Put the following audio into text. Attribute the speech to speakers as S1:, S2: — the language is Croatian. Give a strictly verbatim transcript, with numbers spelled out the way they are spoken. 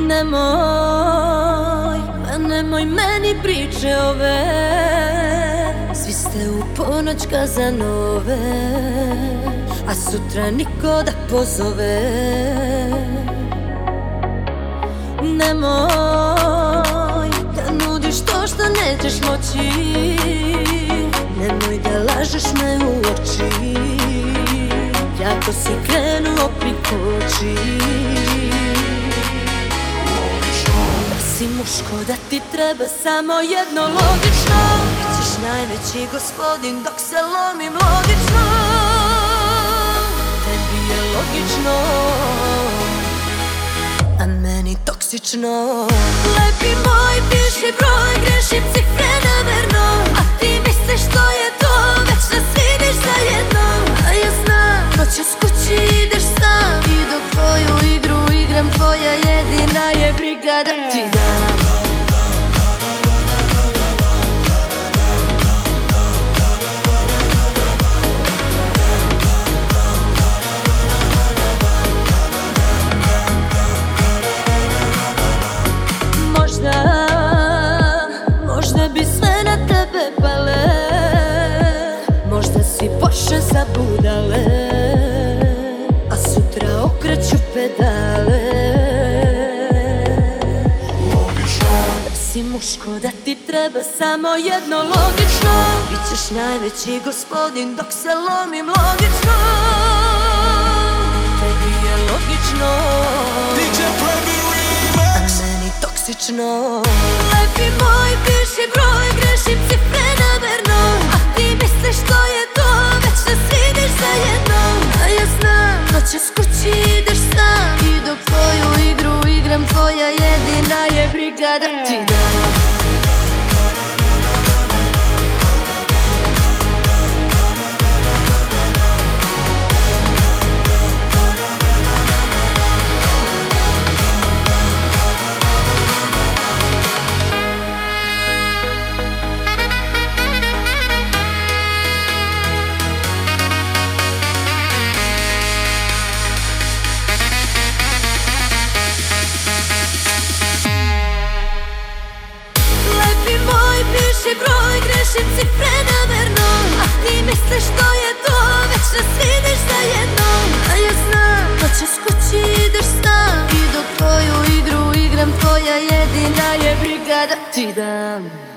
S1: Nemoj, ma nemoj meni priče ove, svi ste u ponoć Kazanove, a sutra niko da pozove. Nemoj da nudiš to što nećeš moći, nemoj da lažeš me u oči, jako si krenuo prikoči. Si muško da ti treba samo jedno logično, bićeš najveći gospodin dok se lomim logično. Tebi je logično, a meni toksično. Lepi moj piši broj, grešim cifre namerno, a ti misliš to je to, već nas vidiš zajedno. A ja znam, noćas kući ideš sam i dok tvoju igru igram, tvoja jedina je briga da ti dam. Možda, možda bi sve na tebe pale, možda si Porsche za budale, a sutra okreću pedale. Si muško da ti treba samo jedno logično, bićeš najveći gospodin dok se lomim logično. Tebi je logično, a meni toksično. Lepi moj piši broj, grešim cifre namerno, a ti misliš to je to, već nas vidiš zajedno. A ja znam, noćas kući ideš sam i dok tvoju igru igram, tvoja jedina je briga da ti dam. Piši broj, grešim cifre namerno, a ti misliš to je to, već nas vidiš zajedno. A ja znam, noćas kući ideš sam i dok tvoju igru igram, tvoja jedina je briga da ti dam.